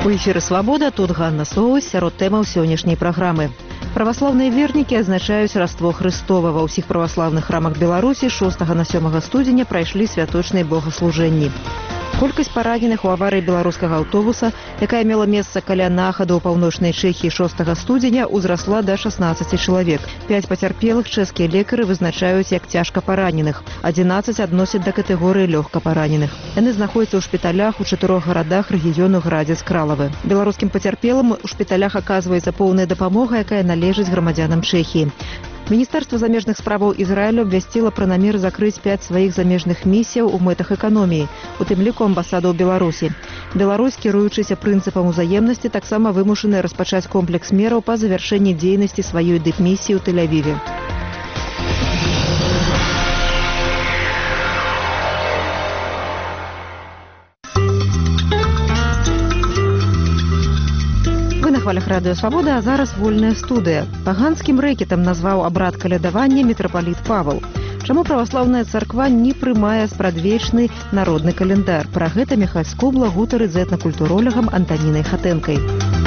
У эфіры «Свабода», тут Ганна Соус, сярод тэмаў сённяшняй праграмы. Праваслаўныя вернікі адзначаюць Раство Хрыстова. Ва ўсіх праваслаўных храмах Беларусі 6 на 7 студзеня прайшлі святочныя богаслужэнні. Колькасць параненых у аварыі беларускага аўтобуса, якая мела месца каля нахаду ў паўночнай Чэхіі 6 студзеня, узрасла да 16 чалавек. 5 пацярпелых чэшскія лекары вызначаюць як цяжка параненых. 11 адносяць да катэгорыі лёгка параненых. Яны знаходзяцца ў шпіталях у 4 гарадах рэгіёну Градзец-Кралавы. Беларускім пацярпелым у шпіталях аказваецца поўная дапамога, якая належыць грамадзянам Чэхіі. Міністэрства замежных справаў Ізраілю абвясціла пра намер закрыць 5 сваіх замежных місіяў у мэтах эканоміі, у тым ліку амбасаду ў Беларусі. Беларусь, кіруючыся прынцыпам узаемнасці, таксама вымушаная распачаць комплекс мераў па завяршэнні дзейнасці сваёй дыпмісіі ў Тель-Авіве. На хвалях радыё «Свабода», а зараз вольная студыя. Паганскім рэкетам назваў абрад калядавання мітрапаліт Павал. Чаму праваслаўная царква не прымае спрадвечны народны календар? Пра гэта Міхаль Скобла гутарыць з этнакультуролягам Антанінай Хатэнкай.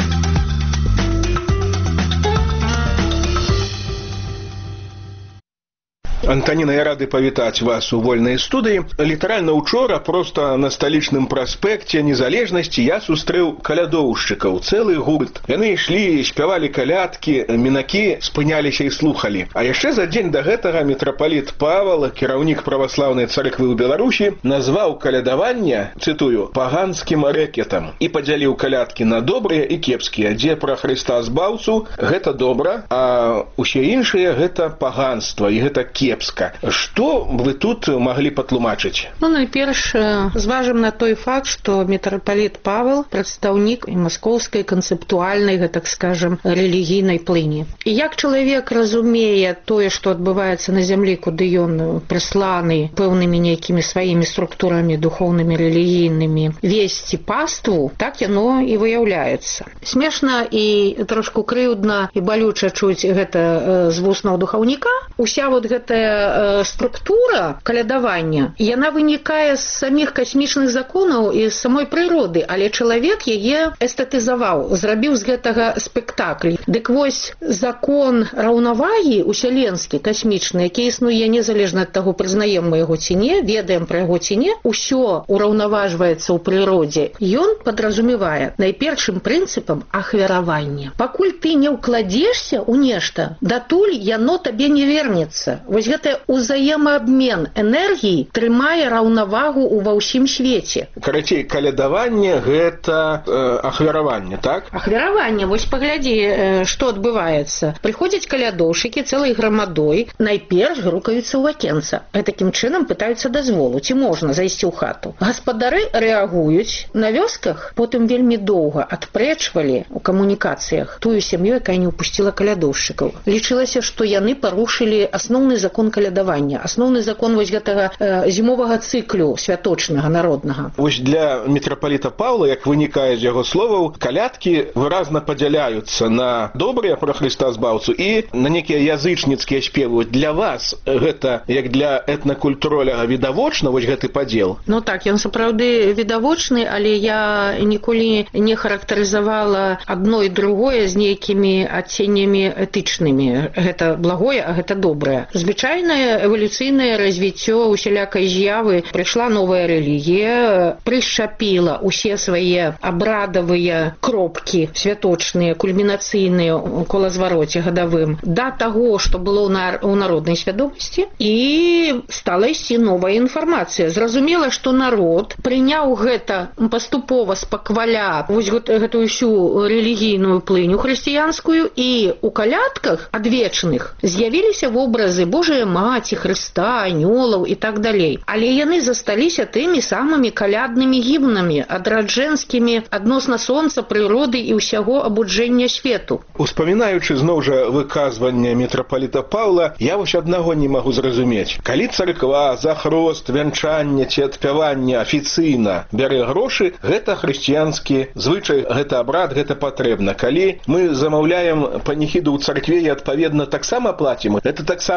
Антаніна, я рады павітаць вас у вольнай студыі. Літаральна учора проста на сталічным праспекце Незалежнасці я сустрэў калядоўшчыкаў, цэлы гурт. Яны ішлі, спявалі калядкі, мінакі спыняліся і слухалі. А яшчэ за дзень да гэтага мітрапаліт Павал, кіраўнік праваслаўнай царквы ў Беларусі, назваў калядаванне, цытую, паганскім рэкетам і падзяліў калядкі на добрыя і кепскія. Дзе пра Хрыста збаўцу, гэта добра, а ўсе іншыя гэта паганства і гэта кепска. Што вы тут маглі патлумачыць? Найперш зважым на той факт, што мітрапаліт Павел прадстаўнік маскоўскай канцэптуальнай, так скажем, рэлігійнай плыні. І як чалавек разумее тое, што адбываецца на зямлі, куды ён прысланы пэўнымі нейкімі сваімі структурамі духоўнымі, рэлігійнымі, весці паству, так яно і выяўляецца. Смешна і трошку крыўдна і балюча чуць гэта з вуснаў духаўніка. Уся вот гэтая структура калядавання, яна вынікае з саміх касмічных законаў і з самой прыроды, але чалавек яе эстэтызаваў, зрабіў з гэтага спектакль. Дык вось закон раўнавагі усяленскі, касмічны, які існуе незалежна ад таго, прызнаем мы яго ці не, ведаем пра яго ці не, усё ураўнаважваецца ў прыродзе. Ён падразумевае найпершым прынцыпам ахвяравання. Пакуль ты не ўкладзешся ў нешта, датуль яно табе не вернецца. Вось гэта ўзаемаабмен энергіі трымае раўнавагу ва ўсім свеце. Карацей, калядаванне гэта ахвяраванне, так? Ахвяраванне, вось паглядзі, што адбываецца. Прыходзяць калядоўшчыкі цэлай грамадой, найперш грукаюцца ў акенца. Такім чынам пытаюцца дазволу, ці можна зайсці ў хату. Гаспадары рэагуюць. На вёсках потым вельмі доўга адпрэчвалі ў камунікацыях тую сям'ю, якая не ўпусціла калядоўшчыкаў. Лічылася, што яны парушылі асноўны закон калядавання, асноўны закон вось гэтага зімовага цыклю святочнага, народнага. Вось для мітрапаліта Паўла, як вынікае з яго словаў, калядкі выразна падзяляюцца на добрыя пра Хрыста збаўцу і на нейкія язычніцкія спевы. Для вас гэта, як для этнакультуроляга, відавочна вось гэты падзел? Так, ён сапраўды відавочны, але я ніколі не характарызавала адно і другое з нейкімі адценнямі этычнымі. Гэта благое, а гэта добрае. Звычайнае эвалюцыйнае развіццё усялякай з'явы. Прыйшла новая рэлігія, прышчапіла ўсе свае абрадавыя кропкі святочныя, кульмінацыйныя ў колазвароце гадавым да таго, што было ў народнай свядомасці, і стала ісці новая інфармацыя. Зразумела, што народ прыняў гэта паступова спакваля вось гэтую ўсю рэлігійную плыню хрысціянскую, і ў калядках адвечных з'явіліся вобразы Божая Маці, Хрыста, анёлаў і так далей. Але яны засталіся тымі самымі каляднымі гімнамі, адраджэнскімі адносна сонца, прыроды і ўсяго абуджэння свету. Успамінаючы зноў жа выказванне мітрапаліта Паўла, я вось аднаго не магу зразумець. Калі царква за хрост, вянчанне ці адпяванне афіцыйна бярэ грошы, гэта хрысціянскі звычай, гэта абрад, гэта патрэбна. Калі мы замаўляем паніхіду ў царкве і адпаведна таксама плацім, гэта таксама абрад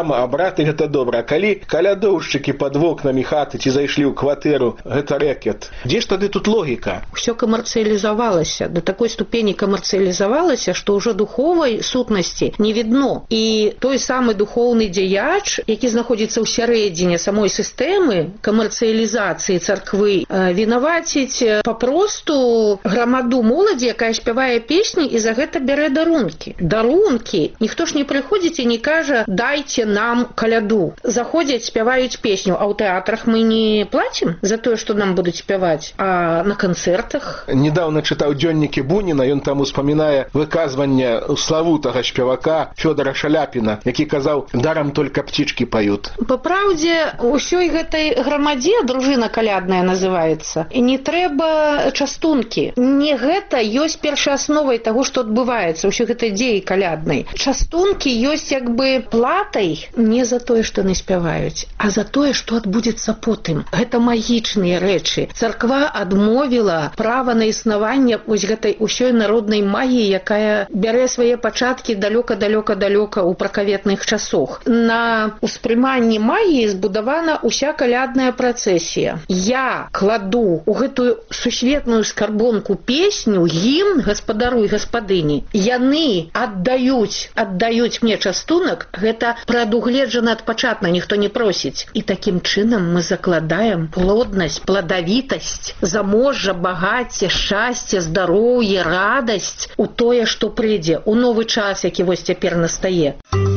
святы гэта добра, а калі калядоўшчыкі пад вокнамі хаты ці зайшлі ў кватэру, гэта рэкет. Дзе ж тады тут логіка? Усё камерцыялізавалася, до такой ступені камерцыялізавалася, што ўжо духовай сутнасці не відно. І той самы духоўны дзеяч, які знаходзіцца ў сярэдзіне самой сістэмы камерцыялізацыі царквы, вінаваціць папросту грамаду моладзі, якая спявае песні і за гэта бярэ дарункі. Дарункі. Ніхто ж не прыходзіць і не кажа «дайце нам каляду». Заходзяць, спяваюць песню, а ў тэатрах мы не плацім за тое, што нам будуць спяваць, а на канцэртах. Недаўна чытаў дзённікі Буніна, ён там успамінае выказванне славутага спевака Фёдора Шаляпіна, які казаў «дарам только птички поют». Па праўдзе, усёй гэтай грамадзе, дружына калядная называецца, і не трэба частункі. Не гэта ёсць першаасновай таго, што адбываецца, ўсё гэта дзеі каляднай. Частункі ёсць як бы платай не за тое, што не спяваюць, а за тое, што адбудзецца потым. Гэта магічныя рэчы. Царква адмовіла права на існаванне вось гэтай усёй народнай магіі, якая бярэ свае пачаткі далёка-далёка-далёка ў пракаветных часах. На ўспрыманні магіі збудавана ўся калядная працэсія. Я кладу ў гэтую сусветную скарбонку песню, гімн гаспадару і гаспадыні. Яны аддаюць мне частунак, гэта прадугледжана адпачатна, ніхто не просіць. І такім чынам мы закладаем плоднасць, пладавітасць, заможжа, багацце, шчасце, здароўе, радасць у тое, што прыйдзе, у новы час, які вось цяпер настае.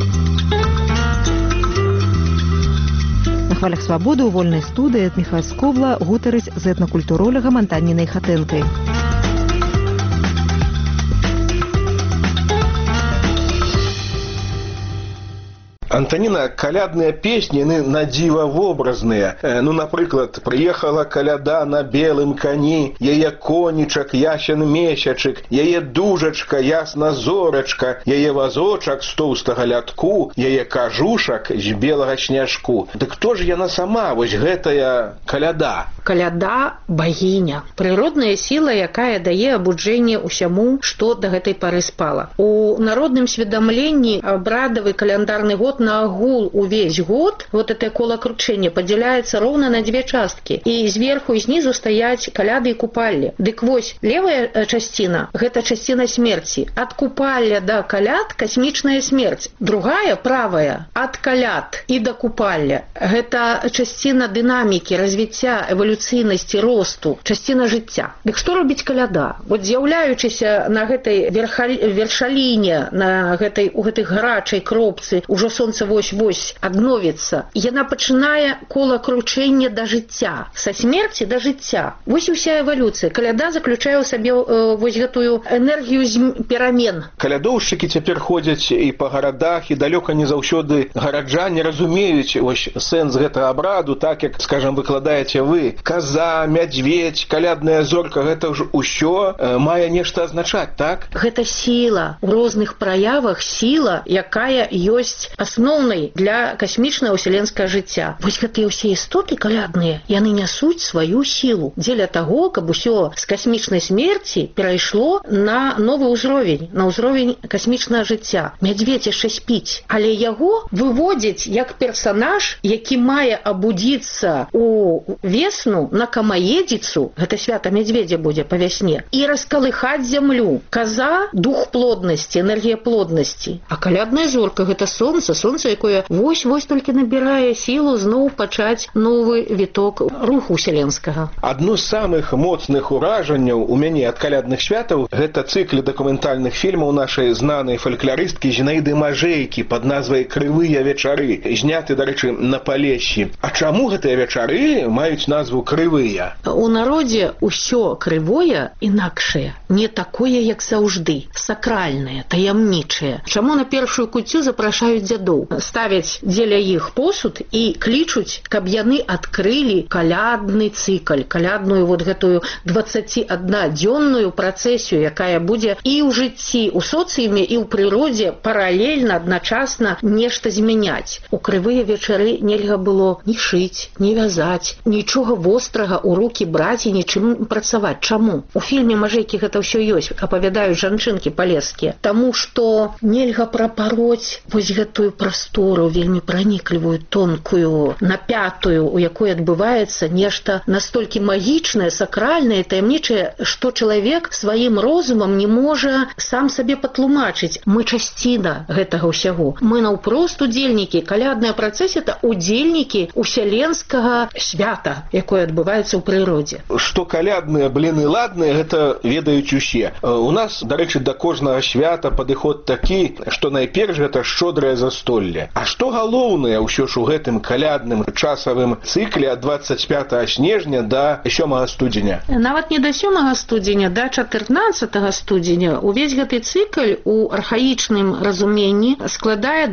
На хвалях свабоды ў вольнай студыі ад Міхась Скобла гутарыць з этнакультуролагам Антанінай Хатэнкай. Антаніна, калядныя песні, яны надзіва вобразныя. Напрыклад, прыехала каляда на белым кані, яе конічак, ясен месячык, яе дужачка, ясна зорачка, яе вазочак з тоўстага лятку, яе кажушак з белага сняжку. Дык хто ж яна сама, вось гэтая каляда? Каляда – багіня. Прыродная сіла, якая дае абуджэнне ўсяму, што да гэтай пары спала. У народным сведамленні абрадавы каляндарны год на агул увесь год, вот это колокручение падзяляецца роўна на две часткі. І зверху і знізу стаяць каляды і купаллі. Дык вось, левая часціна – гэта часціна смерці. Ад купалля да каляд – касмічная смерць. Другая, правая, ад каляд і да купалля. Гэта часціна дынамікі, развіцця, эвалюцыйнасці, росту, часціна жыцця. Дык што робіць каляда? Вот з'яўляючыся на гэтай вершаліне, у гэтай гарачай кропцы, ужо сонца вось-вось адновіцца, яна пачынае кола кручэння да жыцця, са смерці да жыцця. Вось уся эвалюцыя. Каляда заключае ў сабе вось гэтую энергію перамен. Калядоўшчыкі цяпер ходзяць і па гарадах, і далёка не заўсёды гараджане разумеюць вось сэнс гэтага абраду, так як, скажам, выкладаеце вы. Каза, мядзведзь, калядная зорка, гэта ж усё мае нешта азначаць, так? Гэта сіла. У розных праявах сіла, якая ёсць асноўнай для касмічнага ўселенскага жыцця. Вось гэтыя ўсе істоты калядныя, яны нясуць сваю сілу дзеля таго, каб усё з касмічнай смерці перайшло на новы ўзровень, на ўзровень касмічнага жыцця. Мядзведзь яшчэ спіць, але яго выводзяць як персанаж, які мае абудзіцца у весну на камаедзіцу, гэта свята мядзведзя будзе па вясне, і раскалыхаць зямлю. Каза – дух плоднасці, энергія плоднасці. А калядная зорка – гэта сонца, якое вось-вось толькі набірае сілу зноў пачаць новы віток руху ўселенскага. Адно з самых моцных уражанняў у мяне ад калядных святаў гэта цыклі дакументальных фільмаў нашай знанай фалькларысткі Зінаіды Мажэйкі пад назвай «Крывыя вечары», зняты, дарэчы, на Палессі. А чаму гэтыя вечары маюць назву крывыя? У народзе ўсё крывое інакшае, не такое, як заўжды, сакральнае, таямнічае. Чаму на першую куццю запрашаюць дзядоў? Ставяць дзеля іх посуд і клічуць, каб яны адкрылі калядны цыкл, калядную вот гэтую 21-дзённую працэсію, якая будзе і ў жыцці, у соцыуме, і ў прыродзе паралельна, адначасна нешта змяняць. У крывыя вечары нельга было ні шыць, ні вязаць, нічога вострага ў рукі браць і нічым працаваць. Чаму? У фільме Мажэйкі гэта ўсё ёсць, апавядаюць жанчынкі палескія. Таму што нельга прапароць вось гэтую прастору вельмі праніклівую, тонкую, напятую, у якой адбываецца нешта настолькі магічнае, сакральнае, таямнічае, што чалавек сваім розумам не можа сам сабе патлумачыць. Мы часціна гэтага ўсяго. Мы наўпрост удзельнікі. Калядная працэс – это удзельнікі ўсяленскага свята, якое адбываецца ў прыродзе. Што калядныя бліны ладныя, гэта ведаюць усе. У нас, дарэчы, да кожнага свята падыход такі, што найперш гэта шчодрае застолле. А што галоўнае ўсё ж у гэтым калядным часавым цыкле ад 25 снежня да 7 студзеня? Нават не да 7 студзеня, да 14 студзеня увесь гэты цыкл у архаічным разуменні складае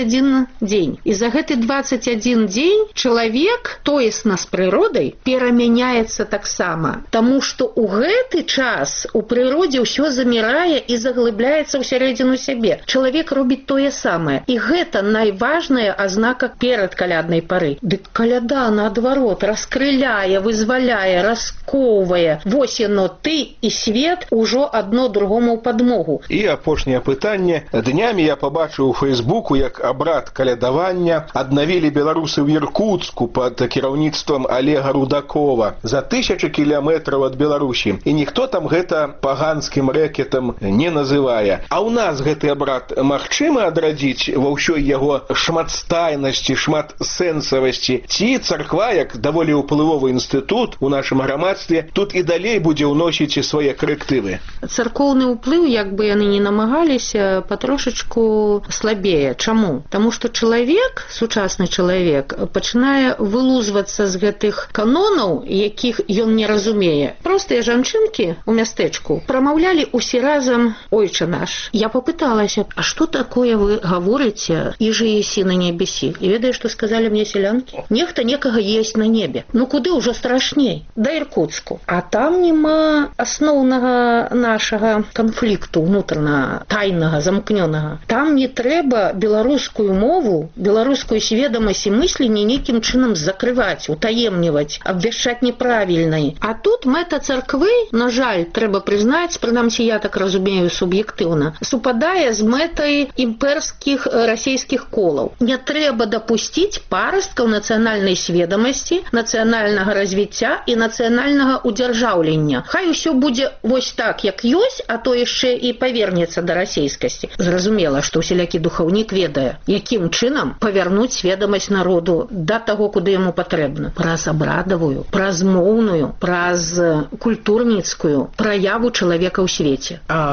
21 дзень. І за гэты 21 дзень чалавек тоесна з прыродай перамяняецца таксама, таму што ў гэты час у прыродзе ўсё замірае і заглыбляецца ўсярэдзіну сябе. Чалавек робіць тое самае. І гэта найважная азнака перад каляднай пары. Дык каляда, наадварот, раскрыляе, вызваляе, раскоўвае. Вось яно, ты і свет ужо адно другому ў падмогу. І апошняе пытанне. Днямі я пабачыў у Фэйсбуку, як абрад калядавання аднавілі беларусы ў Іркуцку пад кіраўніцтвам Олега Рудакова за 1000 кіламетраў ад Беларусі. І ніхто там гэта паганскім рэкетам не называе. А ў нас гэты абрад магчыма адрадзіць ва ўсёй яго шматстайнасці, шматсэнсавасці? Ці царква, як даволі ўплывовы інстытут у нашым грамадстве, тут і далей будзе ўносіць свае карэктывы? Царкоўны ўплыў, як бы яны не намагаліся, патрошачку слабее. Чаму? Таму што чалавек, сучасны чалавек, пачынае вылузвацца з гэтых канонаў, якіх ён не разумее. Простыя жанчынкі ў мястэчку прамаўлялі усе разам «Ойче наш». Я попыталася, а што такое вы гаворыце «Іжы есі на небесі»? І ведаеш, што сказалі мне селянкі? Нехта некага есть на небе. Ну куды ўжо страшней? Да Іркуцку. А там нема асноўнага нашага канфлікту унутранага, тайнага, замкнёнага. Там не трэба беларускую мову, беларускую сведамасць і мысленне нейкім чынам закрываць, утаемніваць, абвяшчаць неправільнай. А тут мэта царквы, на жаль, трэба прызнаць, прынамсі я так разумею суб'ектыўна, супадае з мэтай імперскіх расійскіх колаў. Не трэба дапусціць парасткаў нацыянальнай сведамасці, нацыянальнага развіцця і нацыянальнага удзяржаўлення. Хай усё будзе вось так, як ёсць, а то яшчэ і павернецца да расейскасці. Зразумела, што усялякі духаўнік ведае, якім чынам павярнуць сведамасць народу да таго, куды яму патрэбна. Праз абрадавую, праз моўную, праз культурніцкую праяву чалавека ў свеце. А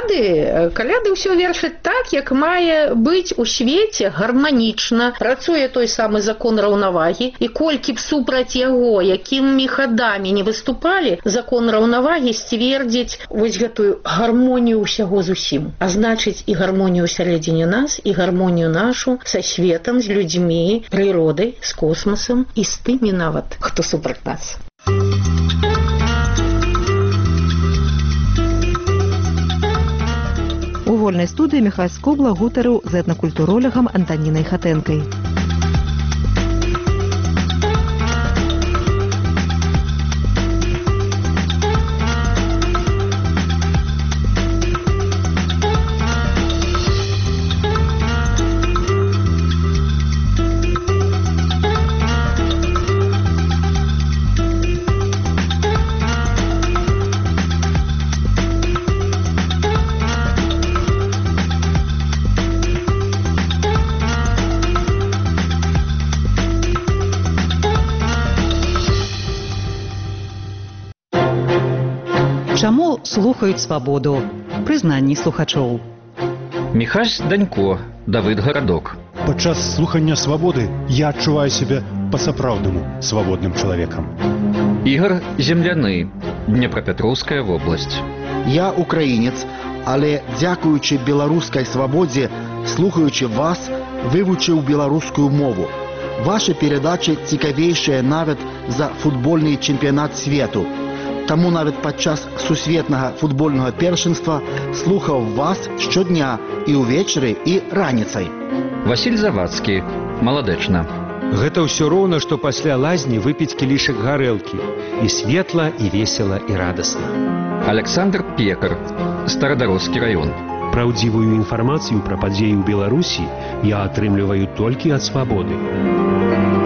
каляды ўсё вершаць так, як мае быць у свеце гарманічна. Працуе той самы закон раўнавагі, і колькі б супраць яго, якімі хадамі не выступалі, закон раўнавагі сцвердзіць вось гэтую гармонію ўсяго зусім. А значыць, і гармонію сярэдзіне нас, і гармонію нашу са светам, з людзьмі, прыродай, з космасам і з тымі нават, хто супраць нас. У вольнай студыі Міхась Скобла гутарыў з этнакультуролягам Антанінай Хатэнкай. Чаму слухаюць свабоду? Прызнанні слухачоў. Міхась Данько, Давыд Гарадок. Падчас слухання свабоды я адчуваю сябе па-сапраўднаму свабодным чалавекам. Ігор Земляны, Днепропетровская вобласць. Я украінец, але дзякуючы беларускай свабодзе, слухаючы вас, вывучыў беларускую мову. Вашы перадачы цікавейшыя нават за футбольны чэмпіянат свету. Таму нават падчас сусветнага футбольнага першынства слухаў вас штодня і ўвечары, і раніцай. Васіль Завадскі, Маладэчна. Гэта ўсё роўна, што пасля лазні выпіць кілішак гарэлкі. І светла, і весела, і радасна. Александр Пекар, Старадародскі раён. Праўдзівую інфармацыю пра падзеі ў Беларусі я атрымліваю толькі ад свабоды.